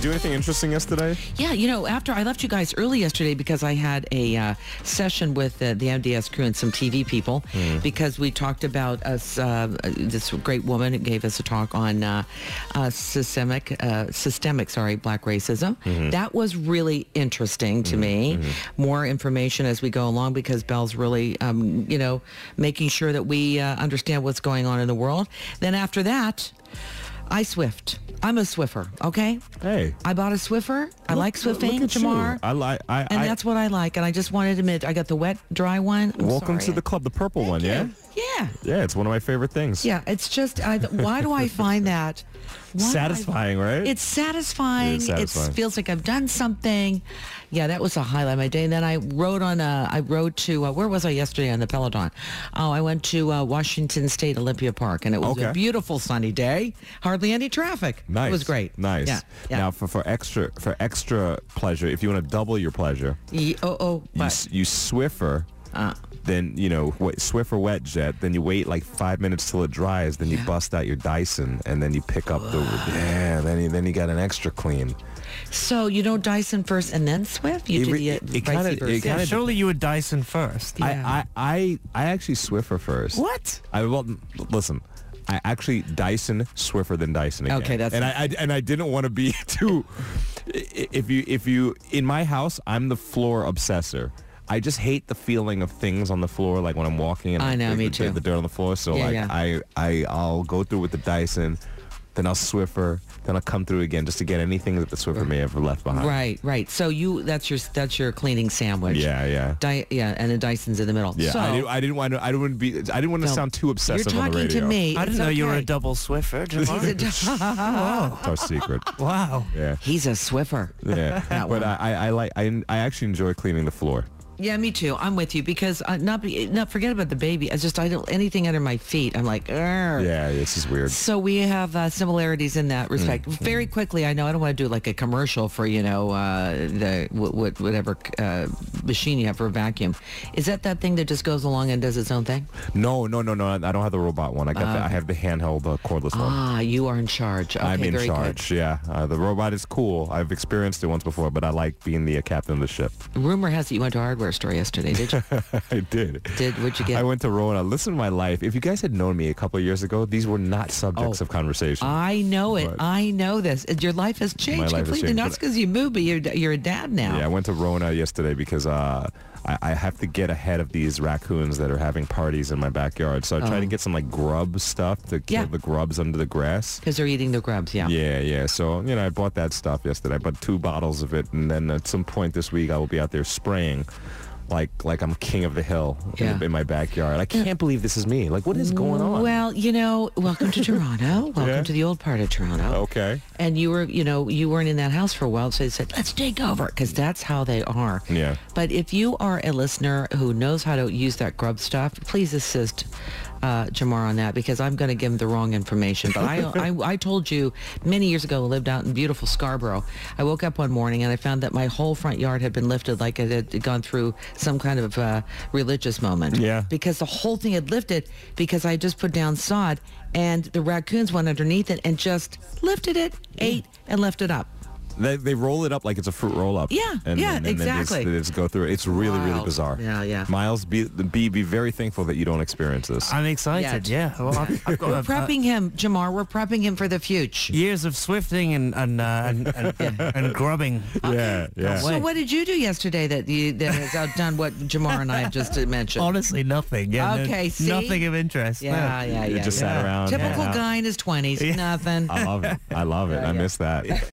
do anything interesting yesterday? Yeah, after I left you guys early yesterday because I had a session with the MDS crew and some TV people because we talked about us. This great woman gave us a talk on systemic, black racism. That was really interesting to me. More information as we go along because Belle's really, making sure that we understand what's going on in the world. Then after that, I Swift. I'm a Swiffer, okay? Hey. I bought a Swiffer. I like Swiffing, Look at you. Jamar. And that's what I like. And I just wanted to admit, I got the wet, dry one. Welcome to the club, the purple one, yeah? Yeah. Yeah, it's one of my favorite things. Yeah, it's just, why do I find that? Satisfying, right? It's satisfying. It feels like I've done something. Yeah, that was a highlight of my day. And then I rode to, where was I yesterday on the Peloton? Oh, I went to Washington State Olympia Park, and it was a beautiful sunny day. Hardly any traffic. Nice. It was great. Nice. Yeah. Now, for extra pleasure, if you want to double your pleasure, you Swiffer. Then, Swiffer wet jet, then you wait like 5 minutes till it dries, then you bust out your Dyson, and then you pick up then you got an extra clean. So you don't Dyson first and then Swift? You do vice versa. Surely you would Dyson first. Yeah. I actually Swiffer first. What? Listen. I actually Dyson Swiffer than Dyson again. Okay, that's I didn't want to be too. If you in my house, I'm the floor obsessor. I just hate the feeling of things on the floor, like when I'm walking and I know, me too. The dirt on the floor. So I'll go through with the Dyson, then I'll Swiffer, then I'll come through again just to get anything that the Swiffer may have left behind. Right. So that's your cleaning sandwich. Yeah. And the Dyson's in the middle. Yeah. So, I didn't want to sound too obsessive on the radio. You're talking to me. I didn't know you were a double Swiffer. It's our secret. Wow. Yeah. He's a Swiffer. Yeah. But I actually enjoy cleaning the floor. Yeah, me too. I'm with you because not forget about the baby. I don't anything under my feet. I'm like, Arr. Yeah, this is weird. So we have similarities in that respect. Very quickly, I know I don't want to do like a commercial for whatever machine you have for a vacuum. Is that thing that just goes along and does its own thing? No. I don't have the robot one. I have the handheld cordless one. Ah, you are in charge. Okay, I'm in very charge. Good. Yeah, the robot is cool. I've experienced it once before, but I like being the captain of the ship. Rumor has it you went to a hardware store yesterday, did you? I did. What'd you get? I went to Rona. Listen to my life. If you guys had known me a couple of years ago, these were not subjects of conversation. I know it. I know this. Your life has changed completely. Not because you moved, but you're a dad now. Yeah, I went to Rona yesterday because I have to get ahead of these raccoons that are having parties in my backyard. So I try to get some grub stuff to kill the grubs under the grass. Because they're eating the grubs, yeah. Yeah. So, I bought that stuff yesterday. I bought 2 bottles of it. And then at some point this week, I will be out there spraying like I'm king of the hill in my backyard. I can't believe this is me. Like, what is going on? Well, welcome to Toronto. Welcome to the old part of Toronto. Okay. And you weren't in that house for a while, so they said, let's take over, because that's how they are. Yeah. But if you are a listener who knows how to use that grub stuff, please assist Jamar on that, because I'm going to give him the wrong information. But I told you many years ago, I lived out in beautiful Scarborough. I woke up one morning and I found that my whole front yard had been lifted like it had gone through some kind of religious moment. Yeah. Because the whole thing had lifted because I just put down sod and the raccoons went underneath it and just lifted it, ate, and left it up. They roll it up like it's a fruit roll up. Yeah, and exactly. They just go through it. It's really, really bizarre. Yeah. Miles, be very thankful that you don't experience this. I'm excited. Yeah. Well, I've got we're prepping him, Jamar. We're prepping him for the future. Years of swifting and grubbing. Yeah. So what did you do yesterday that has outdone what Jamar and I have just mentioned? Honestly, nothing. Yeah. Okay. See? Nothing of interest. Yeah. You just sat around. Typical guy in his 20s. Nothing. I love it. I miss that.